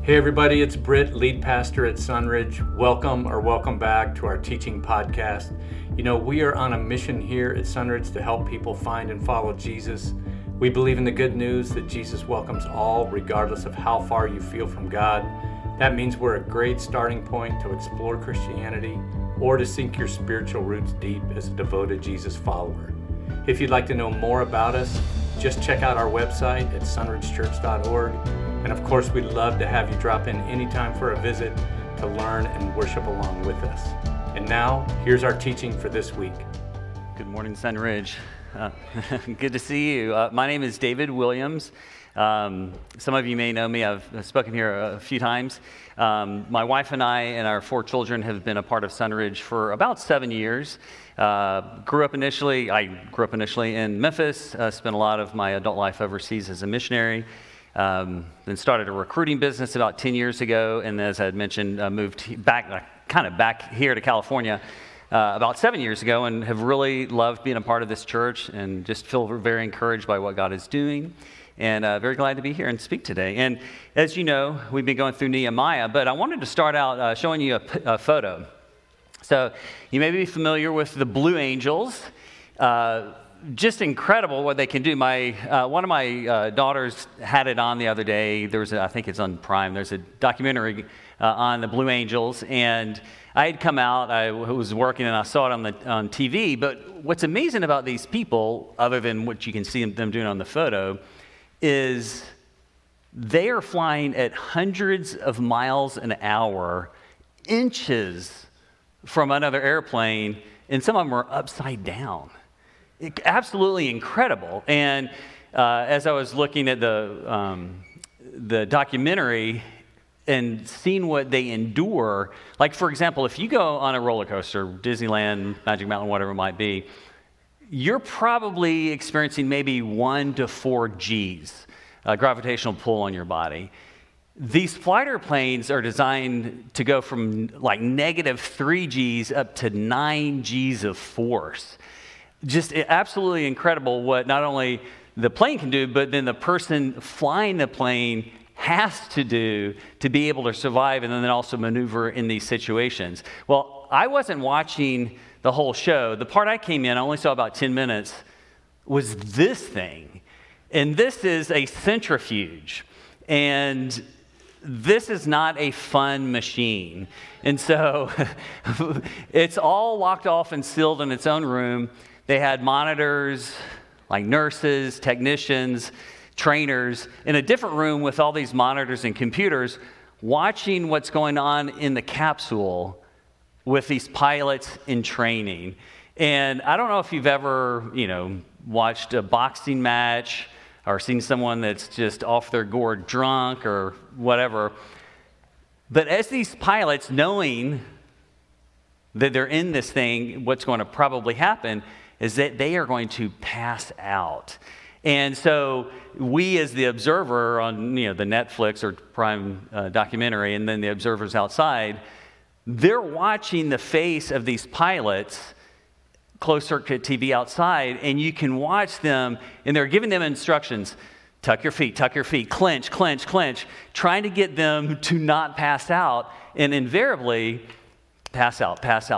Hey everybody, it's Britt, lead pastor at Sunridge. Welcome back to our teaching podcast. You know, we are on a mission here at Sunridge to help people find and follow Jesus. We believe in the good news that Jesus welcomes all, regardless of how far you feel from God. That means we're a great starting point to explore Christianity or to sink your spiritual roots deep as a devoted Jesus follower. If you'd like to know more about us, just check out our website at sunridgechurch.org. And of course, we'd love to have you drop in anytime for a visit to learn and worship along with us. And now, here's our teaching for this week. Good morning, Sunridge. Good to see you. My name is David Williams. Some of you may know me. I've spoken here a few times. My wife and I and our 4 children have been a part of Sunridge for about 7 years. I grew up initially in Memphis, spent a lot of my adult life overseas as a missionary. Then started a recruiting business about 10 years ago, and as I had mentioned, moved back here to California about 7 years ago, and have really loved being a part of this church and just feel very encouraged by what God is doing, and very glad to be here and speak today. And as you know, we've been going through Nehemiah, but I wanted to start out showing you a photo. So you may be familiar with the Blue Angels. Just incredible what they can do. One of my daughters had it on the other day. I think it's on Prime. There's a documentary on the Blue Angels, and I had come out. I was working, and I saw it on TV. But what's amazing about these people, other than what you can see them doing on the photo, is they are flying at hundreds of miles an hour, inches from another airplane, and some of them are upside down. Absolutely incredible. And as I was looking at the documentary and seeing what they endure, like for example, if you go on a roller coaster, Disneyland, Magic Mountain, whatever it might be, you're probably experiencing maybe 1 to 4 G's, gravitational pull on your body. These fighter planes are designed to go from like negative 3 G's up to 9 G's of force. Just absolutely incredible what not only the plane can do, but then the person flying the plane has to do to be able to survive and then also maneuver in these situations. Well, I wasn't watching the whole show. The part I came in, I only saw about 10 minutes, was this thing. And this is a centrifuge. And this is not a fun machine. And so it's all locked off and sealed in its own room. They had monitors, like nurses, technicians, trainers, in a different room with all these monitors and computers, watching what's going on in the capsule with these pilots in training. And I don't know if you've ever, watched a boxing match or seen someone that's just off their gourd drunk or whatever. But as these pilots, knowing that they're in this thing, what's going to probably happen is that they are going to pass out. And so we as the observer on the Netflix or Prime documentary, and then the observers outside, they're watching the face of these pilots, closed circuit TV outside, and you can watch them, and they're giving them instructions: tuck your feet, clench, clench, clench, trying to get them to not pass out, and invariably pass out.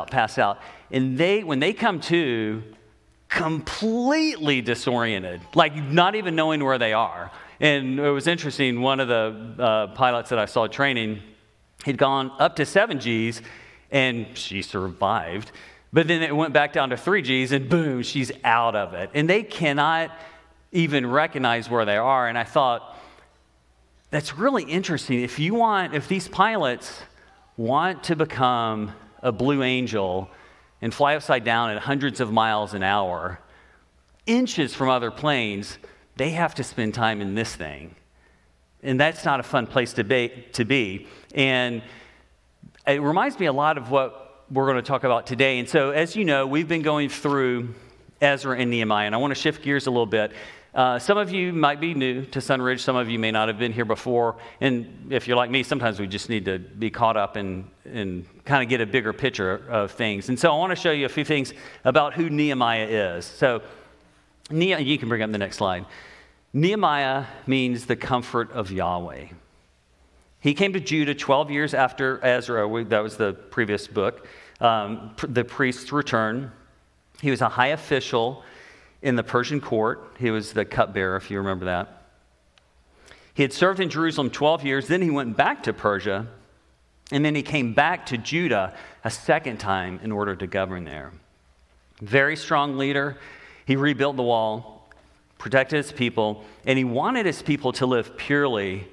And when they come to, completely disoriented, like not even knowing where they are. And it was interesting, one of the pilots that I saw training, he'd gone up to 7 G's, and she survived. But then it went back down to 3 G's, and boom, she's out of it. And they cannot even recognize where they are. And I thought, that's really interesting. If these pilots want to become a Blue Angel and fly upside down at hundreds of miles an hour, inches from other planes, they have to spend time in this thing. And that's not a fun place to be. And it reminds me a lot of what we're going to talk about today. And so, as you know, we've been going through Ezra and Nehemiah, and I want to shift gears a little bit. Some of you might be new to Sunridge. Some of you may not have been here before. And if you're like me, sometimes we just need to be caught up and kind of get a bigger picture of things. And so I want to show you a few things about who Nehemiah is. So you can bring up the next slide. Nehemiah means the comfort of Yahweh. He came to Judah 12 years after Ezra, that was the previous book, the priest's return. He was a high official in the Persian court. He was the cupbearer, if you remember that. He had served in Jerusalem 12 years. Then he went back to Persia, and then he came back to Judah a second time in order to govern there. Very strong leader. He rebuilt the wall, protected his people, and he wanted his people to live purely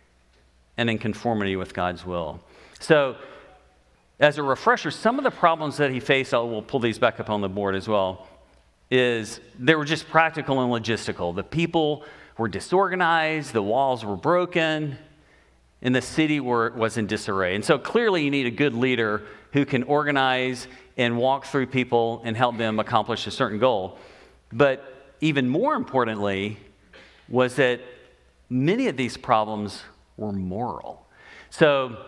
and in conformity with God's will. So, as a refresher, some of the problems that he faced, we'll pull these back up on the board as well, is they were just practical and logistical. The people were disorganized, the walls were broken, and the city was in disarray. And so clearly you need a good leader who can organize and walk through people and help them accomplish a certain goal. But even more importantly was that many of these problems were moral. So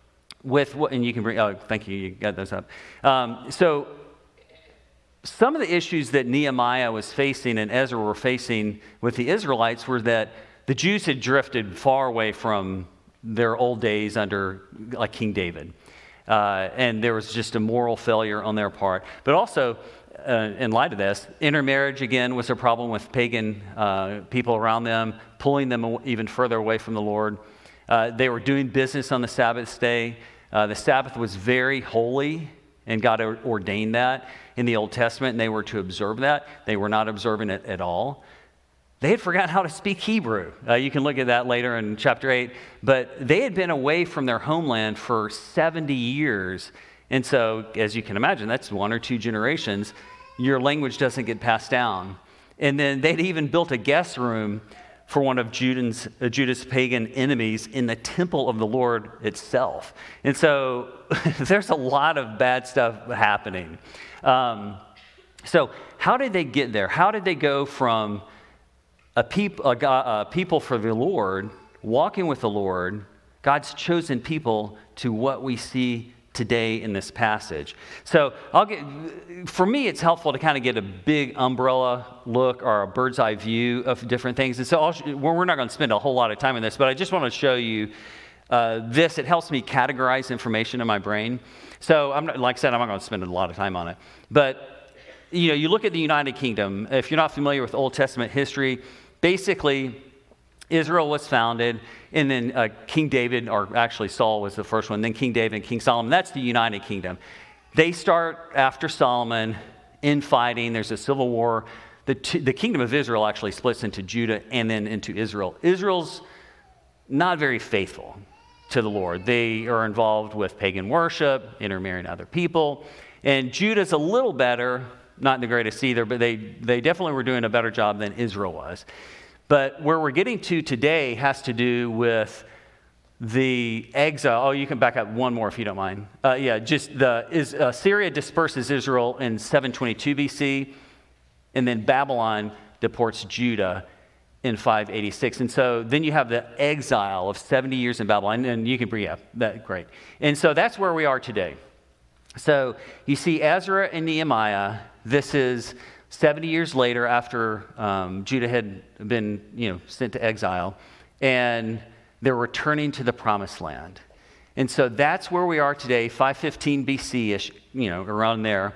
and you can bring, thank you, you got those up. So some of the issues that Nehemiah was facing and Ezra were facing with the Israelites were that the Jews had drifted far away from their old days under like King David. And there was just a moral failure on their part. But also, in light of this, intermarriage again was a problem with pagan people around them, pulling them even further away from the Lord. They were doing business on the Sabbath day. The Sabbath was very holy, and God ordained that in the Old Testament, and they were to observe that. They were not observing it at all. They had forgotten how to speak Hebrew. You can look at that later in chapter 8. But they had been away from their homeland for 70 years. And so, as you can imagine, that's 1 or 2 generations. Your language doesn't get passed down. And then they'd even built a guest room for one of Judah's pagan enemies in the temple of the Lord itself. And so there's a lot of bad stuff happening. So how did they get there? How did they go from a people for the Lord, walking with the Lord, God's chosen people, to what we see today in this passage? So for me, it's helpful to kind of get a big umbrella look or a bird's eye view of different things. And so we're not going to spend a whole lot of time on this, but I just want to show you this. It helps me categorize information in my brain. So like I said, I'm not going to spend a lot of time on it. But you look at the United Kingdom. If you're not familiar with Old Testament history, basically Israel was founded, and then King David, or actually Saul was the first one, then King David and King Solomon. That's the United Kingdom. They start after Solomon infighting. There's a civil war. The kingdom of Israel actually splits into Judah and then into Israel. Israel's not very faithful to the Lord. They are involved with pagan worship, intermarrying other people. And Judah's a little better, not the greatest either, but they definitely were doing a better job than Israel was. But where we're getting to today has to do with the exile. Oh, you can back up one more if you don't mind. Syria disperses Israel in 722 BC, and then Babylon deports Judah in 586. And so then you have the exile of 70 years in Babylon, and you can bring up that, great. And so that's where we are today. So you see Ezra and Nehemiah. This is 70 years later after Judah had been, sent to exile, and they're returning to the promised land. And so that's where we are today, 515 BC-ish, around there.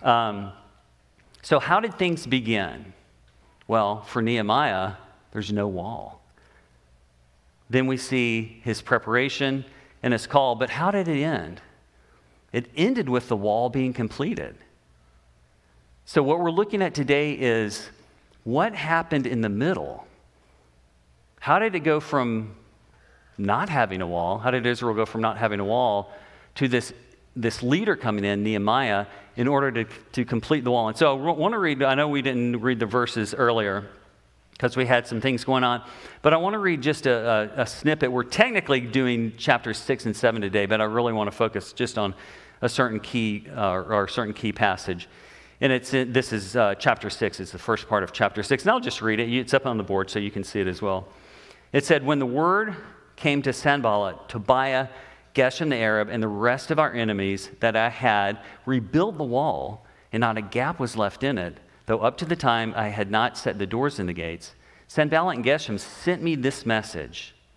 So how did things begin? Well, for Nehemiah, there's no wall. Then we see his preparation and his call, but how did it end? It ended with the wall being completed. So what we're looking at today is what happened in the middle. How did it go from not having a wall? How did Israel go from not having a wall to this leader coming in, Nehemiah, in order to complete the wall? And so I want to read, I know we didn't read the verses earlier because we had some things going on, but I want to read just a snippet. We're technically doing chapters 6 and 7 today, but I really want to focus just on a certain key or a certain key passage. And this is chapter 6. It's the first part of chapter 6. And I'll just read it. It's up on the board so you can see it as well. It said, "When the word came to Sanballat, Tobiah, Geshem the Arab, and the rest of our enemies that I had rebuilt the wall, and not a gap was left in it, though up to the time I had not set the doors in the gates, Sanballat and Geshem sent me this message.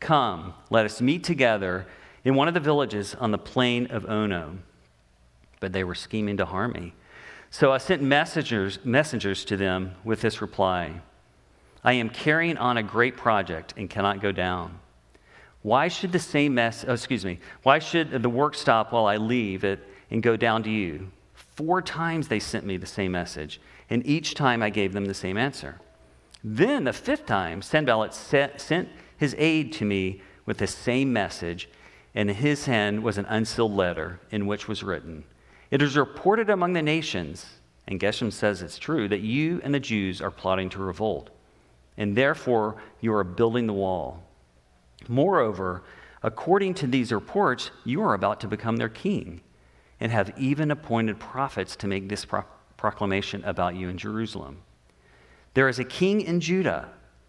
Come, let us meet together in one of the villages on the plain of Ono. But they were scheming to harm me. So I sent messengers to them with this reply: I am carrying on a great project and cannot go down. Why should Why should the work stop while I leave it and go down to you? 4 times they sent me the same message, and each time I gave them the same answer. Then the 5th time, Sanballat sent his aide to me with the same message, and in his hand was an unsealed letter in which was written, It is reported among the nations, and Geshem says it's true, that you and the Jews are plotting to revolt, and therefore you are building the wall. Moreover, according to these reports, you are about to become their king, and have even appointed prophets to make this proclamation about you in Jerusalem. There is a king in Judah.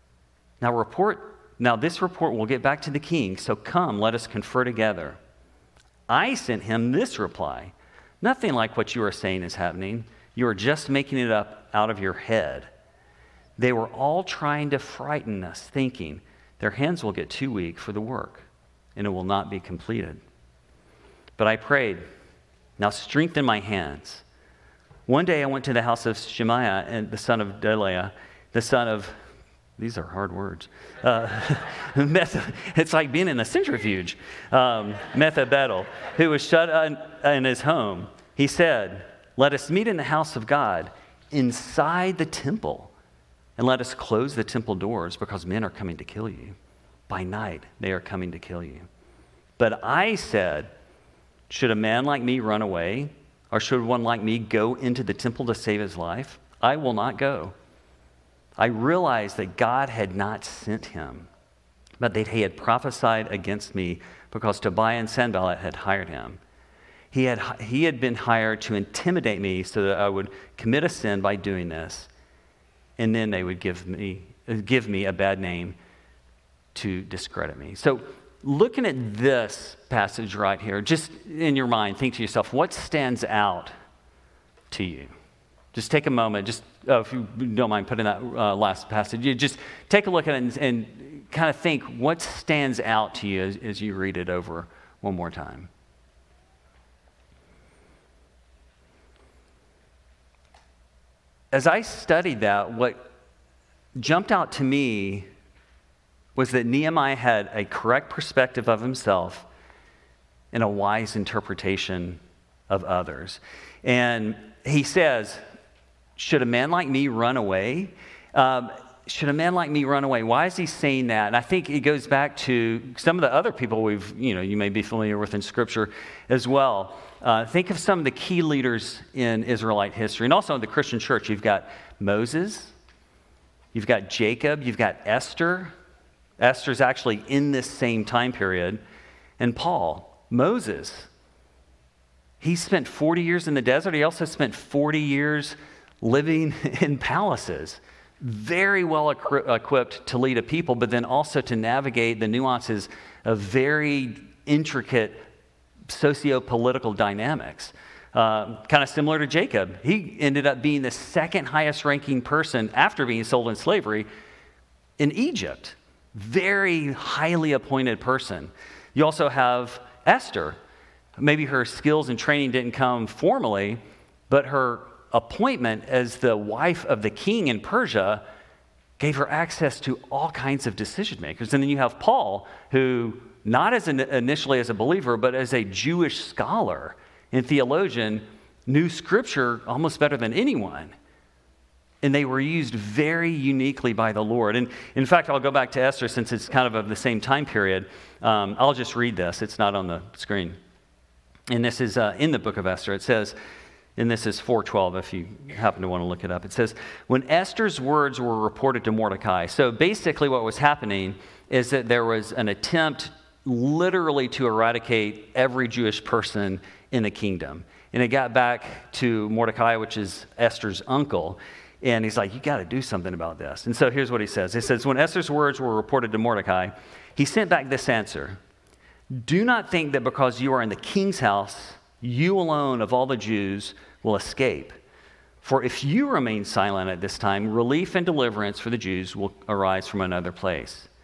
Now this report will get back to the king, so come, let us confer together. I sent him this reply: Nothing like what you are saying is happening. You are just making it up out of your head. They were all trying to frighten us, thinking their hands will get too weak for the work, and it will not be completed. But I prayed, Now strengthen my hands. One day I went to the house of Shemaiah, and the son of Delaiah, the son of, these are hard words, it's like being in a centrifuge, Methabedel, who was shut in his home. He said, Let us meet in the house of God, inside the temple, and let us close the temple doors, because men are coming to kill you. By night they are coming to kill you. But I said, Should a man like me run away? Or should one like me go into the temple to save his life? I will not go. I realized that God had not sent him, but that he had prophesied against me because Tobiah and Sanballat had hired him. He had been hired to intimidate me so that I would commit a sin by doing this, and then they would give me a bad name to discredit me. So looking at this passage right here, just in your mind, think to yourself, what stands out to you? Just take a moment, if you don't mind putting that last passage, you just take a look at it and kind of think what stands out to you as you read it over one more time. As I studied that, what jumped out to me was that Nehemiah had a correct perspective of himself and a wise interpretation of others. And he says, should a man like me run away? Should a man like me run away? Why is he saying that? And I think it goes back to some of the other people you may be familiar with in Scripture as well. Think of some of the key leaders in Israelite history, and also in the Christian church. You've got Moses, you've got Jacob, you've got Esther. Esther's actually in this same time period. And Paul, Moses, he spent 40 years in the desert. He also spent 40 years living in palaces. Very well equipped to lead a people, but then also to navigate the nuances of very intricate socio-political dynamics. Kind of similar to Jacob. He ended up being the second highest ranking person after being sold in slavery in Egypt. Very highly appointed person. You also have Esther. Maybe her skills and training didn't come formally, but her appointment as the wife of the king in Persia gave her access to all kinds of decision makers. And then you have Paul, who not initially as a believer, but as a Jewish scholar and theologian, knew Scripture almost better than anyone. And they were used very uniquely by the Lord. And in fact, I'll go back to Esther since it's kind of the same time period. I'll just read this. It's not on the screen. And this is in the book of Esther. It says, and this is 4:12 if you happen to want to look it up. It says, when Esther's words were reported to Mordecai. So basically what was happening is that there was an attempt literally to eradicate every Jewish person in the kingdom. And it got back to Mordecai, which is Esther's uncle. And he's like, you got to do something about this. And so here's what he says. He says, when Esther's words were reported to Mordecai, he sent back this answer. Do not think that because you are in the king's house, you alone of all the Jews will escape. For if you remain silent at this time, relief and deliverance for the Jews will arise from another place.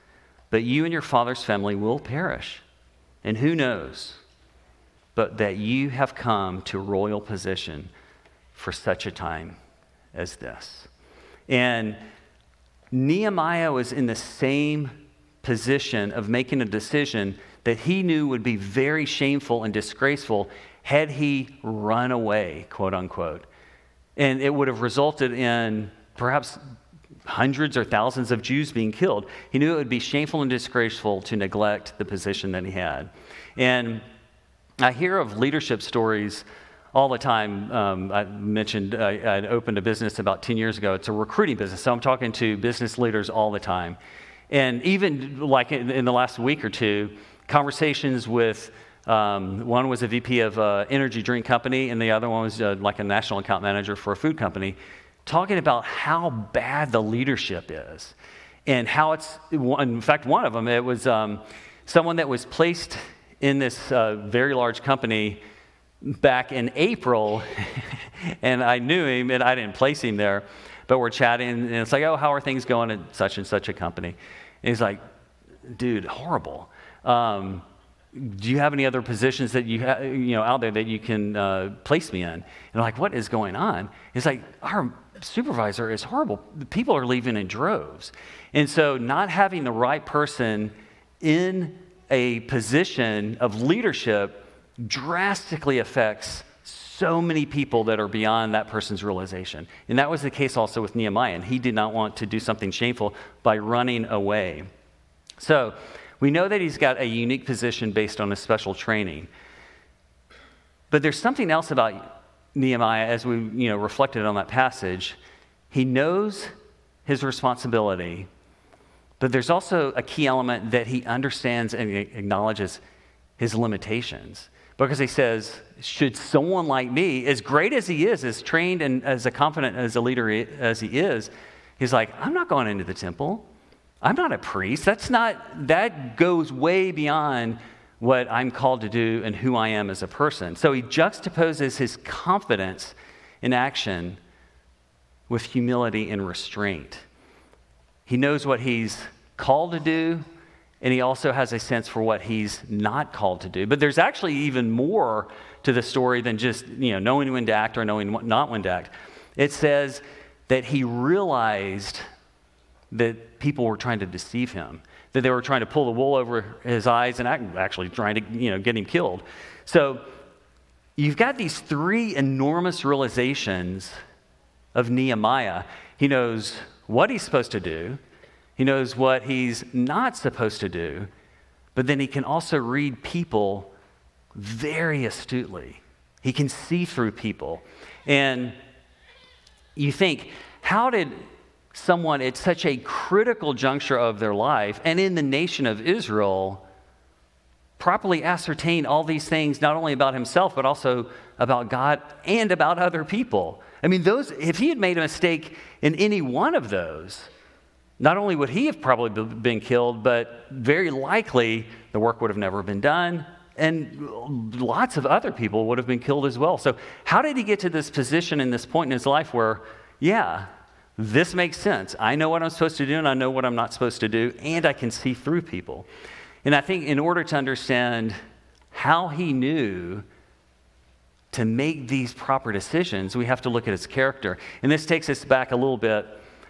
but you and your father's family will perish. And who knows but that you have come to royal position for such a time as this. And Nehemiah was in the same position of making a decision that he knew would be very shameful and disgraceful had he run away, quote unquote. And it would have resulted in perhaps hundreds or thousands of Jews being killed. He knew it would be shameful and disgraceful to neglect the position that he had. And I hear of leadership stories all the time. I mentioned I'd opened a business about 10 years ago. It's a recruiting business, so I'm talking to business leaders all the time. And even like in the last week or two, conversations with one was a VP of an energy drink company, and the other one was like a national account manager for a food company, talking about how bad the leadership is and how it's, in fact, one of them, it was someone that was placed in this very large company back in April, and I knew him, and I didn't place him there, but we're chatting, and it's like, oh, how are things going at such and such a company? And he's like, dude, horrible. Do you have any other positions that you out there that you can place me in? And I'm like, what is going on? It's like, our supervisor is horrible. People are leaving in droves. And so not having the right person in a position of leadership drastically affects so many people that are beyond that person's realization. And that was the case also with Nehemiah, and he did not want to do something shameful by running away. So we know that he's got a unique position based on a special training. But there's something else about Nehemiah as we reflected on that passage. He knows his responsibility, but there's also a key element that he understands and acknowledges his limitations. Because he says, should someone like me, as great as he is, as trained and as confident as a leader as he is, he's like, I'm not going into the temple. I'm not a priest. That goes way beyond what I'm called to do and who I am as a person. So he juxtaposes his confidence in action with humility and restraint. He knows what he's called to do, and he also has a sense for what he's not called to do. But there's actually even more to the story than just knowing when to act or knowing not when to act. It says that he realized that people were trying to deceive him, that they were trying to pull the wool over his eyes and actually trying to get him killed. So you've got these three enormous realizations of Nehemiah. He knows what he's supposed to do. He knows what he's not supposed to do, but then he can also read people very astutely. He can see through people. And you think, how did someone at such a critical juncture of their life and in the nation of Israel properly ascertain all these things, not only about himself, but also about God and about other people? I mean, if he had made a mistake in any one of those, not only would he have probably been killed, but very likely the work would have never been done, and lots of other people would have been killed as well. So how did he get to this position in this point in his life where, yeah, this makes sense. I know what I'm supposed to do, and I know what I'm not supposed to do, and I can see through people. And I think in order to understand how he knew to make these proper decisions, we have to look at his character. And this takes us back a little bit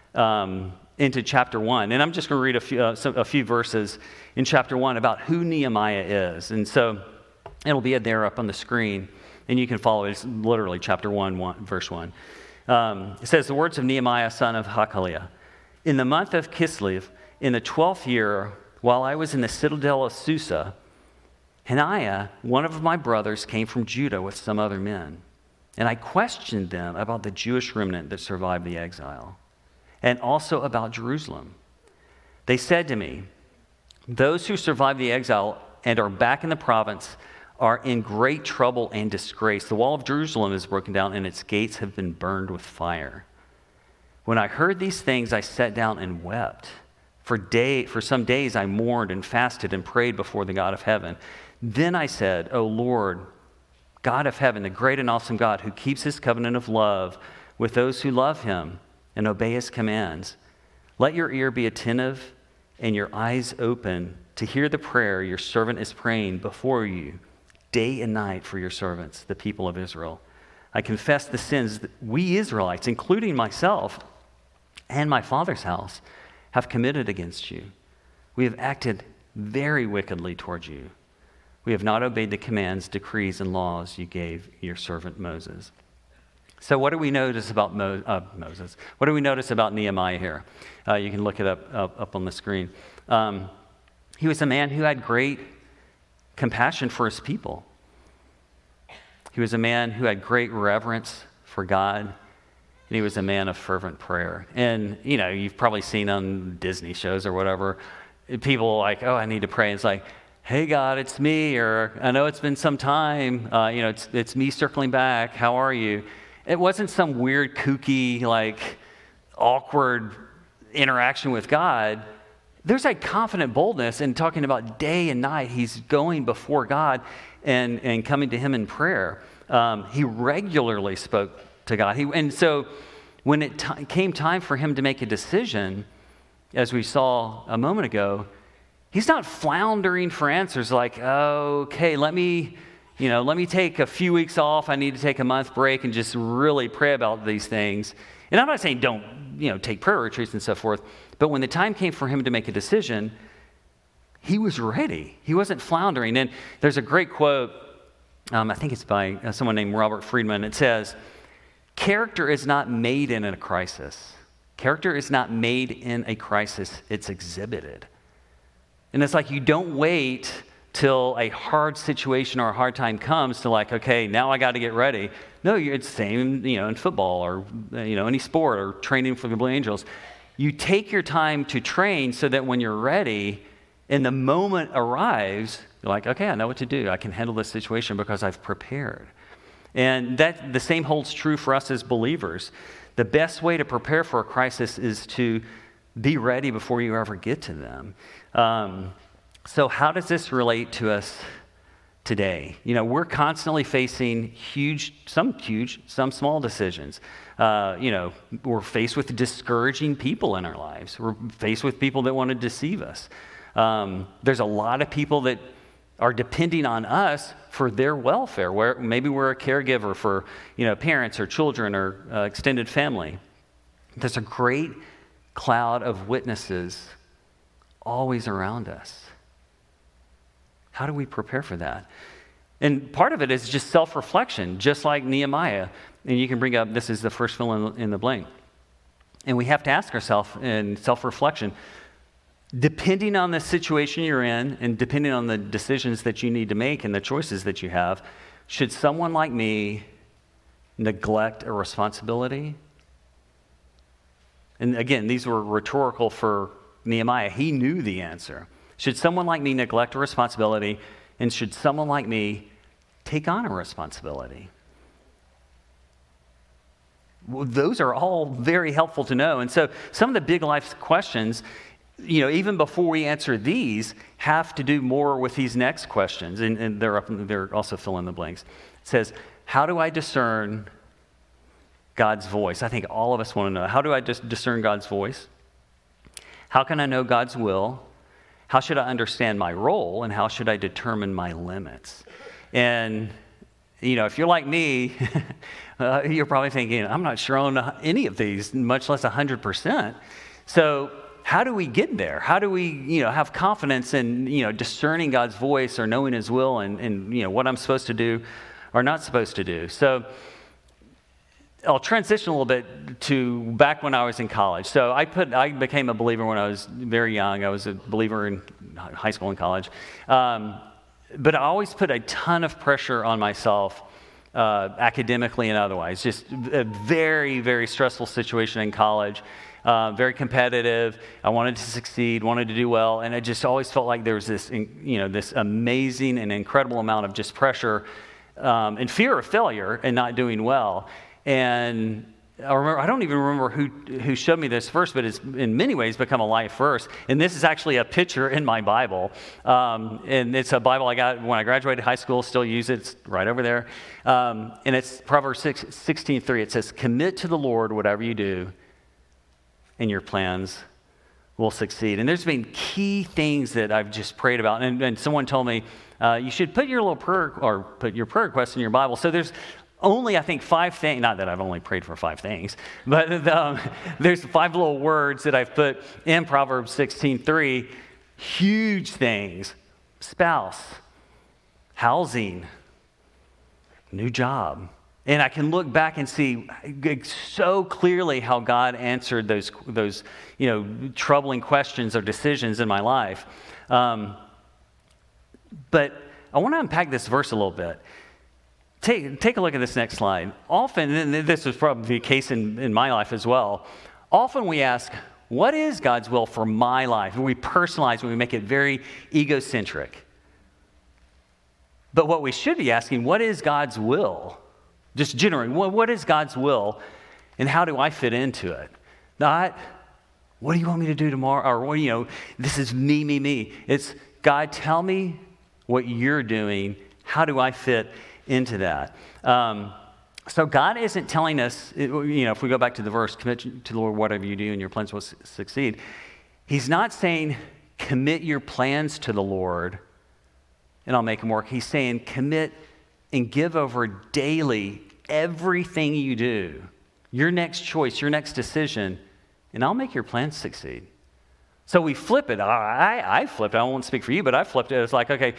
into chapter 1. And I'm just going to read a few verses in chapter 1 about who Nehemiah is. And so it'll be there up on the screen, and you can follow it. It's literally chapter 1, verse 1. It says, the words of Nehemiah, son of Hakaliah. In the month of Kislev, in the 12th year, while I was in the citadel of Susa, Hananiah, one of my brothers, came from Judah with some other men. And I questioned them about the Jewish remnant that survived the exile, and also about Jerusalem. They said to me, those who survived the exile and are back in the province are in great trouble and disgrace. The wall of Jerusalem is broken down, and its gates have been burned with fire. When I heard these things, I sat down and wept. For some days I mourned and fasted and prayed before the God of heaven. Then I said, O Lord, God of heaven, the great and awesome God who keeps his covenant of love with those who love him and obey his commands, let your ear be attentive and your eyes open to hear the prayer your servant is praying before you day and night for your servants, the people of Israel. I confess the sins that we Israelites, including myself and my father's house, have committed against you. We have acted very wickedly towards you. We have not obeyed the commands, decrees, and laws you gave your servant Moses. So what do we notice about Moses? What do we notice about Nehemiah here? You can look it up on the screen. He was a man who had great compassion for his people. He was a man who had great reverence for God, and he was a man of fervent prayer. And, you've probably seen on Disney shows or whatever, people like, I need to pray. It's like, hey, God, it's me, or I know it's been some time. It's me circling back. How are you? It wasn't some weird, kooky, awkward interaction with God. There's a confident boldness in talking about day and night. He's going before God and coming to him in prayer. He regularly spoke to God. And so when it came time for him to make a decision, as we saw a moment ago, he's not floundering for answers like, okay, let me take a few weeks off. I need to take a month break and just really pray about these things. And I'm not saying don't, take prayer retreats and so forth. But when the time came for him to make a decision, he was ready. He wasn't floundering. And there's a great quote, I think it's by someone named Robert Friedman. It says, character is not made in a crisis. Character is not made in a crisis. It's exhibited. And it's like you don't wait till a hard situation or a hard time comes to okay, now I got to get ready. No, it's the same, in football or, any sport or training for the Blue Angels. You take your time to train so that when you're ready and the moment arrives, you're like, okay, I know what to do. I can handle this situation because I've prepared. And that the same holds true for us as believers. The best way to prepare for a crisis is to be ready before you ever get to them. So how does this relate to us today? We're constantly facing some small decisions. We're faced with discouraging people in our lives. We're faced with people that want to deceive us. There's a lot of people that are depending on us for their welfare, where maybe we're a caregiver for, parents or children or extended family. There's a great cloud of witnesses always around us. How do we prepare for that? And part of it is just self-reflection, just like Nehemiah. And you can bring up, this is the first fill in the blank. And we have to ask ourselves in self-reflection, depending on the situation you're in and depending on the decisions that you need to make and the choices that you have, should someone like me neglect a responsibility? And again, these were rhetorical for Nehemiah. He knew the answer. Should someone like me neglect a responsibility, and should someone like me take on a responsibility? Well, those are all very helpful to know. And so some of the big life questions, even before we answer these, have to do more with these next questions. And they're also fill in the blanks. It says, how do I discern God's voice? I think all of us want to know. How do I discern God's voice? How can I know God's will? How should I understand my role, and how should I determine my limits? And, if you're like me, you're probably thinking, I'm not sure on any of these, much less 100%. So how do we get there? How do we, have confidence in, discerning God's voice or knowing his will and what I'm supposed to do or not supposed to do? So I'll transition a little bit to back when I was in college. So I became a believer when I was very young. I was a believer in high school and college. But I always put a ton of pressure on myself, academically and otherwise. Just a very, very stressful situation in college. Very competitive. I wanted to succeed, wanted to do well. And I just always felt like there was this, this amazing and incredible amount of just pressure and fear of failure and not doing well. And I don't even remember who showed me this verse, but it's in many ways become a life verse. And this is actually a picture in my Bible. And it's a Bible I got when I graduated high school, still use it. It's right over there. And it's Proverbs 16:3. It says, commit to the Lord whatever you do, and your plans will succeed. And there's been key things that I've just prayed about. And someone told me, you should put your little prayer or put your prayer requests in your Bible. So there's only, I think, 5 things, not that I've only prayed for 5 things, but there's 5 little words that I've put in Proverbs 16:3. Huge things: spouse, housing, new job. And I can look back and see so clearly how God answered those troubling questions or decisions in my life. But I want to unpack this verse a little bit. Take a look at this next slide. Often, and this was probably the case in my life as well, often we ask, what is God's will for my life? And we personalize and we make it very egocentric. But what we should be asking, what is God's will? Just generally, what is God's will and how do I fit into it? Not, what do you want me to do tomorrow? Or, this is me. It's, God, tell me what you're doing. How do I fit into that? So God isn't telling us, if we go back to the verse, commit to the Lord whatever you do and your plans will succeed. He's not saying, commit your plans to the Lord and I'll make them work. He's saying, commit and give over daily everything you do, your next choice, your next decision, and I'll make your plans succeed. So we flip it. I flipped it. I won't speak for you, but I flipped it. It's like, okay,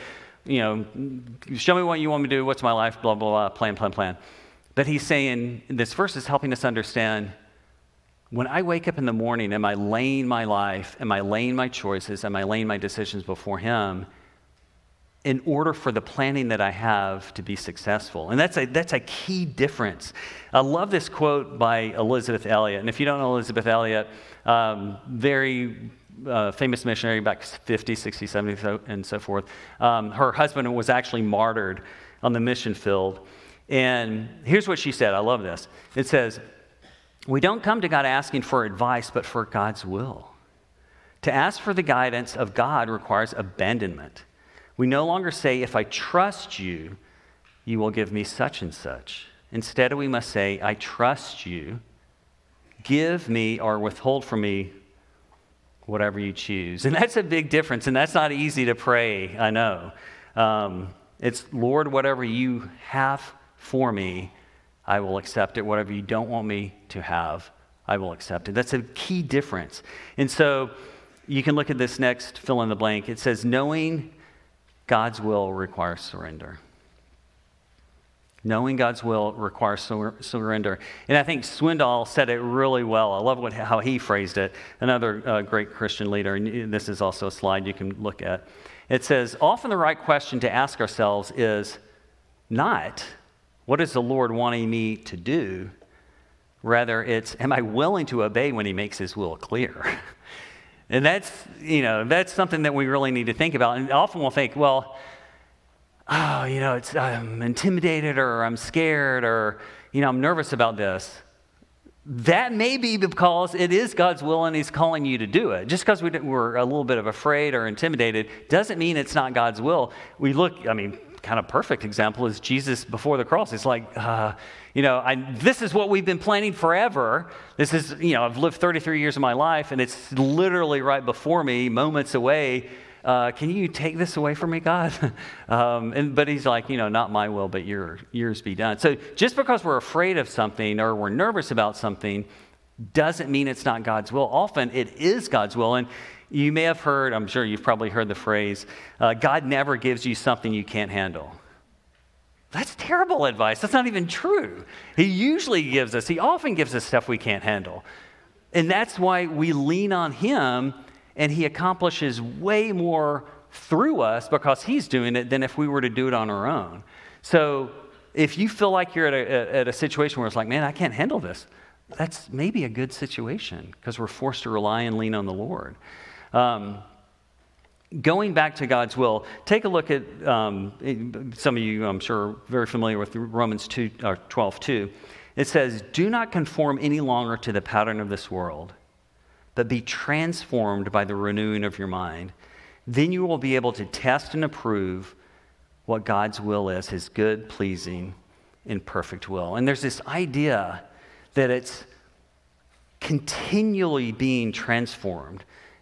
show me what you want me to do. What's my life? Blah, blah, blah, plan. But he's saying, this verse is helping us understand, when I wake up in the morning, am I laying my life, am I laying my choices, am I laying my decisions before him in order for the planning that I have to be successful? And that's a key difference. I love this quote by Elisabeth Elliot. And if you don't know Elisabeth Elliot, very famous missionary back 50, 60, 70, and so forth. Her husband was actually martyred on the mission field. And here's what she said. I love this. It says, we don't come to God asking for advice, but for God's will. To ask for the guidance of God requires abandonment. We no longer say, if I trust you, you will give me such and such. Instead, we must say, I trust you. Give me or withhold from me whatever you choose. And that's a big difference, and that's not easy to pray, I know. It's, Lord, whatever you have for me, I will accept it. Whatever you don't want me to have, I will accept it. That's a key difference. And so you can look at this next fill in the blank. It says, knowing God's will requires surrender. Knowing God's will requires surrender. And I think Swindoll said it really well. I love how he phrased it. Another great Christian leader, and this is also a slide you can look at. It says, often the right question to ask ourselves is not, what is the Lord wanting me to do? Rather, it's, am I willing to obey when he makes his will clear? And that's something that we really need to think about. And often we'll think, well, I'm intimidated or I'm scared or, I'm nervous about this. That may be because it is God's will and he's calling you to do it. Just because we're a little bit of afraid or intimidated doesn't mean it's not God's will. We look, kind of perfect example is Jesus before the cross. It's like, this is what we've been planning forever. This is, I've lived 33 years of my life and it's literally right before me, moments away. Can you take this away from me, God? But he's like, not my will, but yours be done. So just because we're afraid of something or we're nervous about something doesn't mean it's not God's will. Often it is God's will. And you may have heard, I'm sure you've probably heard the phrase, God never gives you something you can't handle. That's terrible advice. That's not even true. He often gives us stuff we can't handle. And that's why we lean on him, and he accomplishes way more through us because he's doing it than if we were to do it on our own. So if you feel like you're at a situation where it's like, man, I can't handle this, that's maybe a good situation because we're forced to rely and lean on the Lord. Going back to God's will, take a look at, some of you, I'm sure, are very familiar with Romans 12:2. It says, do not conform any longer to the pattern of this world, but be transformed by the renewing of your mind. Then you will be able to test and approve what God's will is, his good, pleasing, and perfect will. And there's this idea that it's continually being transformed.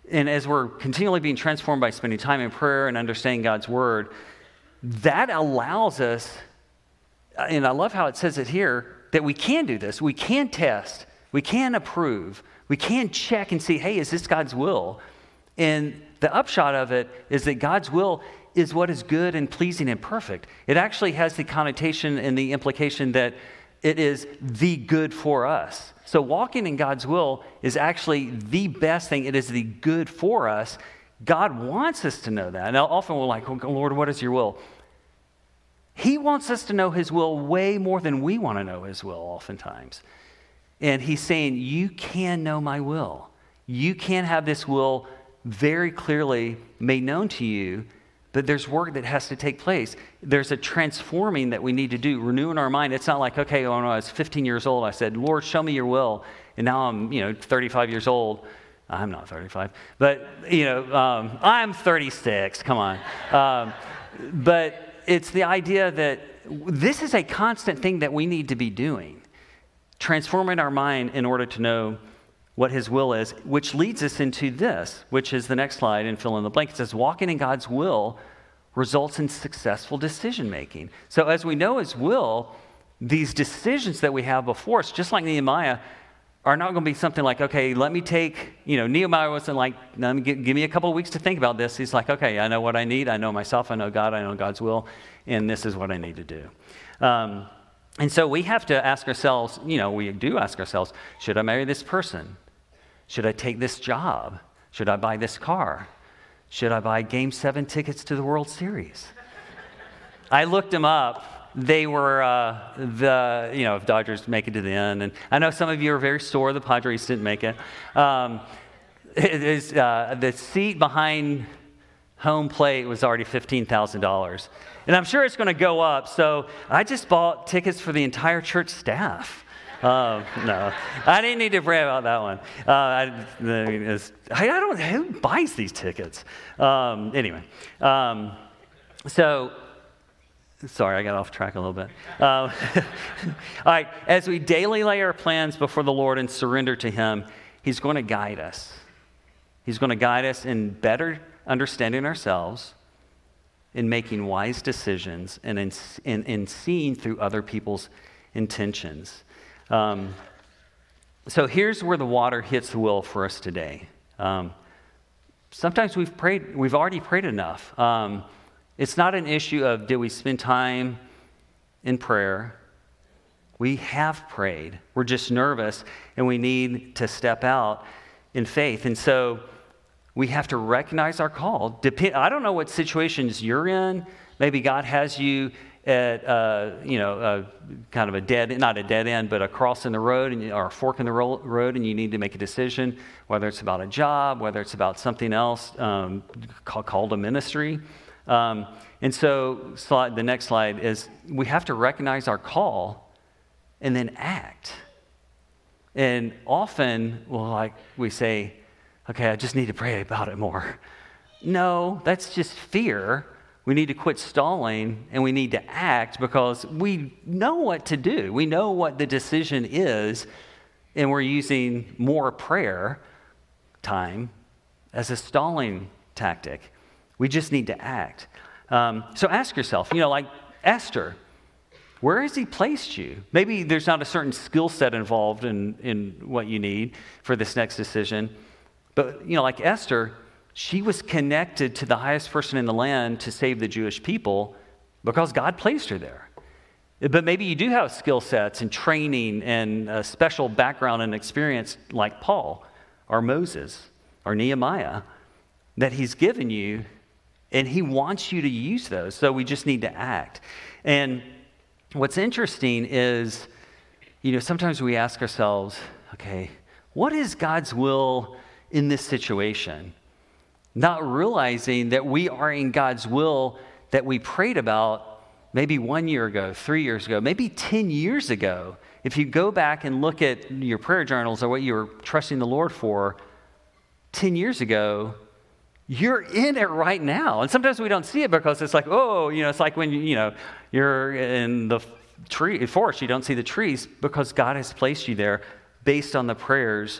And as we're continually being transformed by spending time in prayer and understanding God's word, that allows us, and I love how it says it here, that we can do this. We can test. We can approve. We can check and see, hey, is this God's will? And the upshot of it is that God's will is what is good and pleasing and perfect. It actually has the connotation and the implication that it is the good for us. So walking in God's will is actually the best thing. It is the good for us. God wants us to know that. Now, often we're like, oh, Lord, what is your will? He wants us to know his will way more than we want to know his will oftentimes. And he's saying, you can know my will. You can have this will very clearly made known to you, but there's work that has to take place. There's a transforming that we need to do, renewing our mind. It's not like, okay, when I was 15 years old, I said, Lord, show me your will. And now I'm, 35 years old. I'm not 35, but, I'm 36. Come on. But it's the idea that this is a constant thing that we need to be doing, transforming our mind in order to know what his will is, which leads us into this, which is the next slide, and fill in the blank. It says, walking in God's will results in successful decision making. So as we know his will, these decisions that we have before us, just like Nehemiah, are not going to be something like, okay, let me take, Nehemiah wasn't like, give me a couple of weeks to think about this. He's like, okay, I know what I need. I know myself. I know God. I know God's will. And this is what I need to do. And so we have to ask ourselves, we do ask ourselves, should I marry this person? Should I take this job? Should I buy this car? Should I buy Game 7 tickets to the World Series? I looked them up. They were if Dodgers make it to the end. And I know some of you are very sore the Padres didn't make it. The seat behind home plate was already $15,000. And I'm sure it's going to go up. So I just bought tickets for the entire church staff. No, I didn't need to pray about that one. Who buys these tickets? Anyway, so sorry, I got off track a little bit. All right, as we daily lay our plans before the Lord and surrender to him, he's going to guide us. He's going to guide us in better understanding ourselves, in making wise decisions, and in seeing through other people's intentions. So here's where the water hits the will for us today. Sometimes we've already prayed enough. It's not an issue of did we spend time in prayer. We have prayed. We're just nervous, and we need to step out in faith. And so we have to recognize our call. I don't know what situations you're in. Maybe God has you at kind of not a dead end, but a cross in the road or a fork in the road, and you need to make a decision, whether it's about a job, whether it's about something else called a ministry. And so the next slide is we have to recognize our call and then act. And often, we say, okay, I just need to pray about it more. No, that's just fear. We need to quit stalling, and we need to act because we know what to do. We know what the decision is, and we're using more prayer time as a stalling tactic. We just need to act. So ask yourself, like Esther, where has he placed you? Maybe there's not a certain skill set involved in what you need for this next decision. But, like Esther, she was connected to the highest person in the land to save the Jewish people because God placed her there. But maybe you do have skill sets and training and a special background and experience like Paul or Moses or Nehemiah that he's given you, and he wants you to use those. So we just need to act. And what's interesting is, sometimes we ask ourselves, okay, what is God's will in this situation? Not realizing that we are in God's will that we prayed about maybe 1 year ago, 3 years ago, maybe 10 years ago. If you go back and look at your prayer journals or what you were trusting the Lord for 10 years ago, you're in it right now. And sometimes we don't see it because it's like, it's like when you're in the forest, you don't see the trees because God has placed you there based on the prayers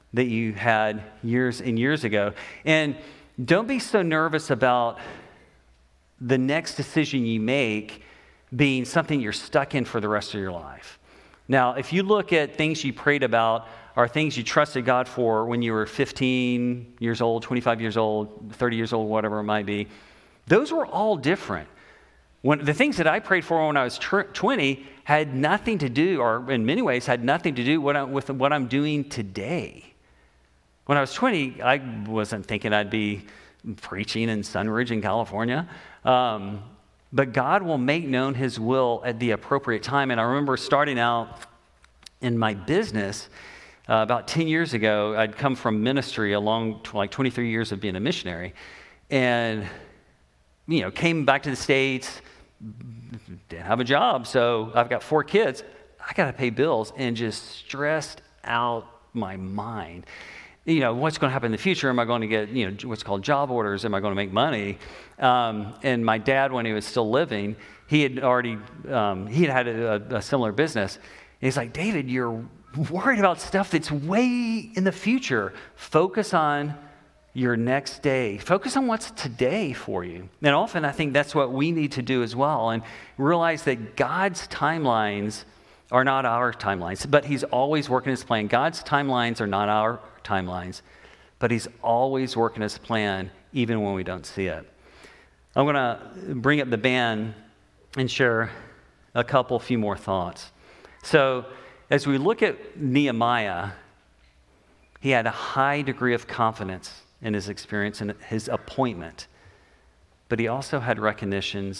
that you had years and years ago. And don't be so nervous about the next decision you make being something you're stuck in for the rest of your life. Now, if you look at things you prayed about or things you trusted God for when you were 15 years old, 25 years old, 30 years old, whatever it might be, those were all different. The things that I prayed for when I was 20 had nothing to do, or in many ways had nothing to do with what I'm doing today. When I was 20, I wasn't thinking I'd be preaching in Sunridge in California. But God will make known his will at the appropriate time. And I remember starting out in my business about 10 years ago. I'd come from ministry along like 23 years of being a missionary. And, came back to the States, didn't have a job. So I've got 4 kids. I got to pay bills and just stressed out my mind. What's going to happen in the future? Am I going to get, what's called job orders? Am I going to make money? And my dad, when he was still living, he had had a similar business. And he's like, David, you're worried about stuff that's way in the future. Focus on your next day. Focus on what's today for you. And often I think that's what we need to do as well, and realize that God's timelines are not our timelines, but he's always working his plan. God's timelines are not our timelines, but he's always working his plan even when we don't see it. I'm going to bring up the band and share a few more thoughts. So as we look at Nehemiah, he had a high degree of confidence in his experience and his appointment, but he also had recognition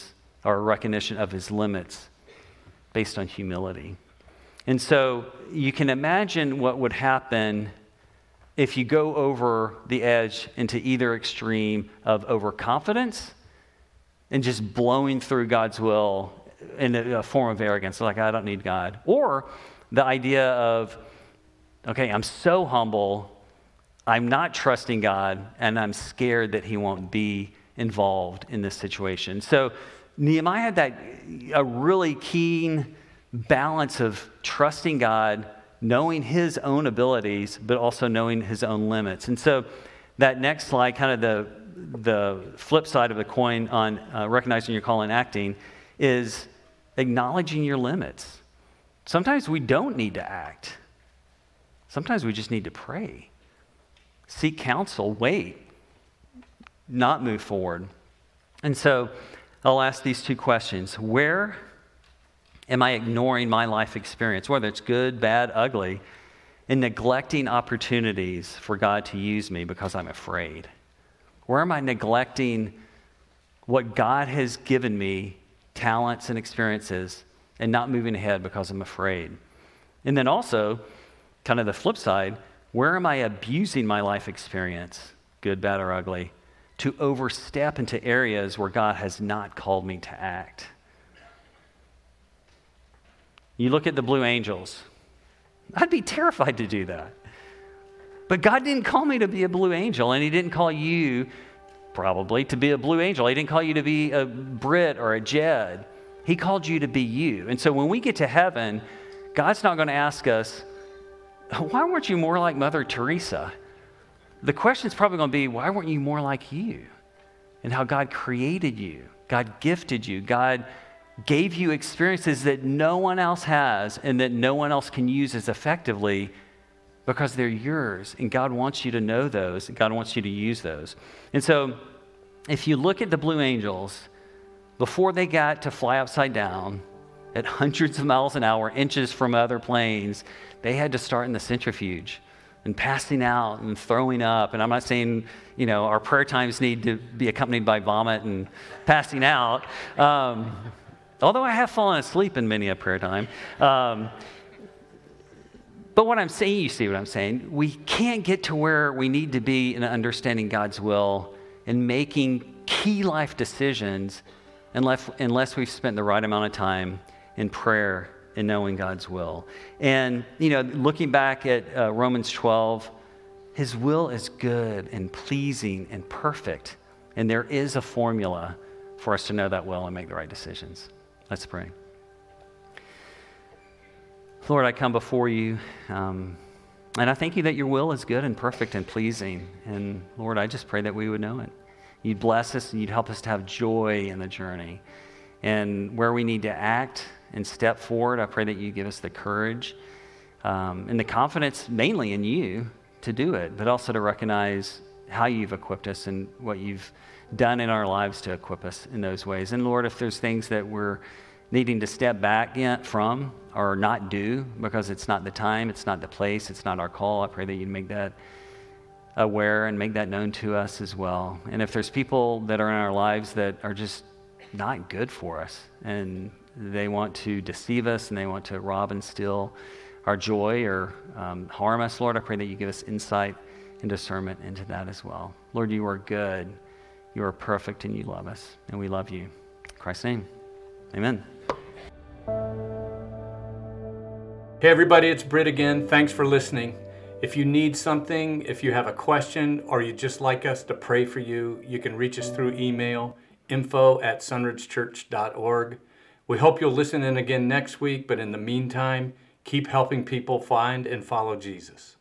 of his limits based on humility. And so you can imagine what would happen if you go over the edge into either extreme of overconfidence and just blowing through God's will in a form of arrogance, like, I don't need God. Or the idea of, okay, I'm so humble, I'm not trusting God, and I'm scared that he won't be involved in this situation. So Nehemiah had a really keen balance of trusting God, knowing his own abilities, but also knowing his own limits. And so that next slide, kind of the flip side of the coin on recognizing your call and acting, is acknowledging your limits. Sometimes we don't need to act. Sometimes we just need to pray. Seek counsel, wait, not move forward. And so I'll ask these 2 questions. Where am I ignoring my life experience, whether it's good, bad, ugly, and neglecting opportunities for God to use me because I'm afraid? Where am I neglecting what God has given me, talents and experiences, and not moving ahead because I'm afraid? And then also, kind of the flip side, where am I abusing my life experience, good, bad, or ugly, to overstep into areas where God has not called me to act? You look at the Blue Angels. I'd be terrified to do that. But God didn't call me to be a Blue Angel, and he didn't call you probably to be a Blue Angel. He didn't call you to be a Brit or a Jed. He called you to be you. And so when we get to heaven, God's not going to ask us, why weren't you more like Mother Teresa? The question's probably going to be, why weren't you more like you? And how God created you. God gifted you. God gave you experiences that no one else has and that no one else can use as effectively because they're yours. And God wants you to know those. And God wants you to use those. And so if you look at the Blue Angels, before they got to fly upside down at hundreds of miles an hour, inches from other planes, they had to start in the centrifuge and passing out and throwing up. And I'm not saying, our prayer times need to be accompanied by vomit and passing out. Although I have fallen asleep in many a prayer time. But what I'm saying, you see what I'm saying? We can't get to where we need to be in understanding God's will and making key life decisions unless we've spent the right amount of time in prayer and knowing God's will. And, looking back at Romans 12, his will is good and pleasing and perfect. And there is a formula for us to know that will and make the right decisions. Let's pray. Lord, I come before you And I thank you that your will is good and perfect and pleasing. And Lord, I just pray that we would know it. You'd bless us and you'd help us to have joy in the journey. And where we need to act and step forward, I pray that you give us the courage and the confidence mainly in you to do it, but also to recognize how you've equipped us and what you've done in our lives to equip us in those ways. And Lord, if there's things that we're needing to step back from or not do because it's not the time, it's not the place, it's not our call, I pray that you'd make that aware and make that known to us as well. And if there's people that are in our lives that are just not good for us and they want to deceive us and they want to rob and steal our joy or harm us, Lord, I pray that you give us insight and discernment into that as well. Lord, you are good, you are perfect, and you love us, and we love you. In Christ's name, amen. Hey everybody, it's Britt again. Thanks for listening. If you need something, if you have a question, or you'd just like us to pray for you, you can reach us through email, info@sunridgechurch.org. We hope you'll listen in again next week, but in the meantime, keep helping people find and follow Jesus.